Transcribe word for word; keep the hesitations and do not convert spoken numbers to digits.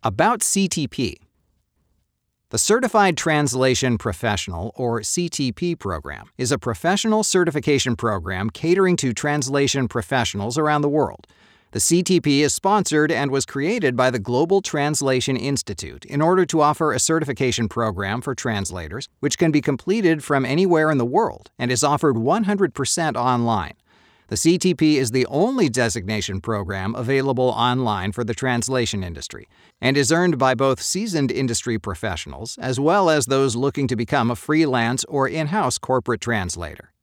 About C T P. The Certified Translation Professional, or C T P program, is a professional certification program catering to translation professionals around the world. The C T P is sponsored and was created by the Global Translation Institute in order to offer a certification program for translators, which can be completed from anywhere in the world and is offered one hundred percent online. The C T P is the only designation program available online for the translation industry and is earned by both seasoned industry professionals as well as those looking to become a freelance or in-house corporate translator.